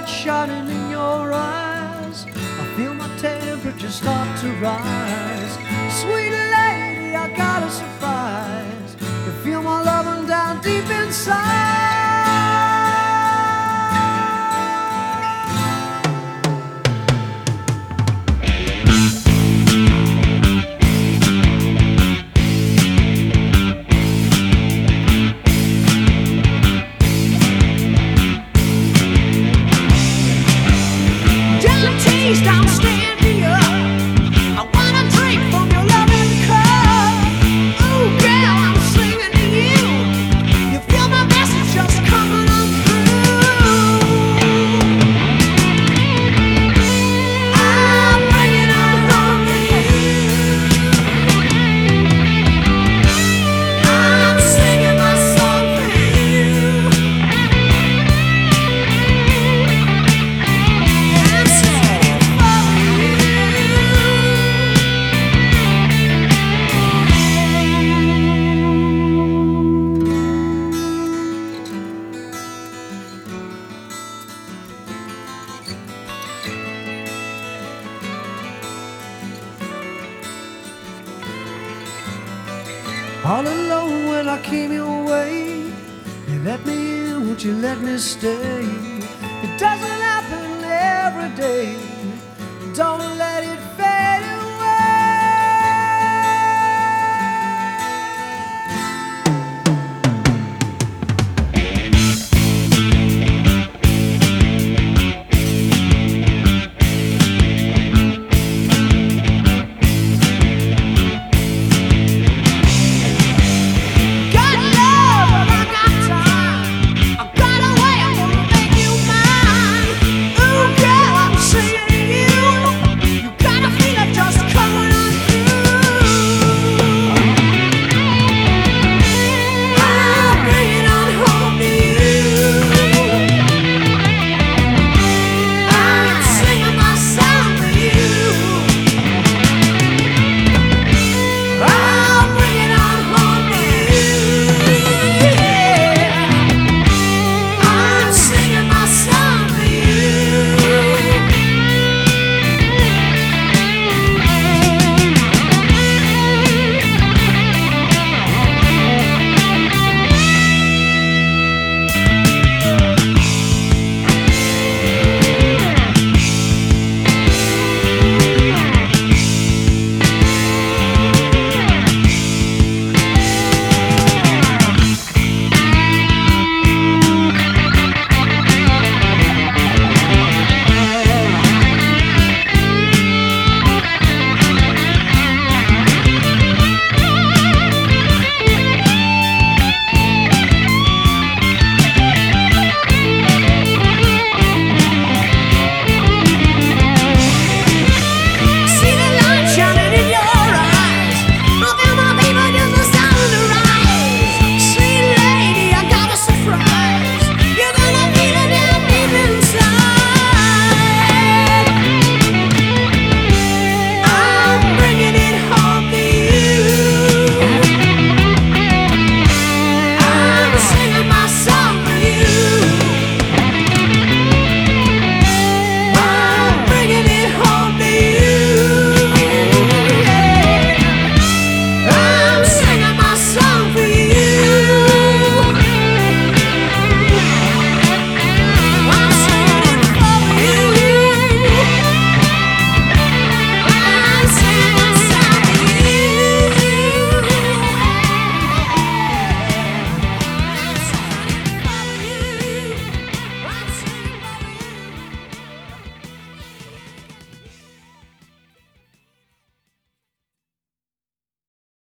light shining in your eyes. I feel my temperature start to rise. Sweet lady, I got a surprise. You feel my loving down deep inside. I'm standing up. I wanna drink from your loving cup. Oh girl, I'm singing to you. You feel my message just coming on through. I'm bringing it home to you. I'm singing my song for you. All alone when I came your way, you let me in, would you let me stay? It doesn't happen every day. Don't let it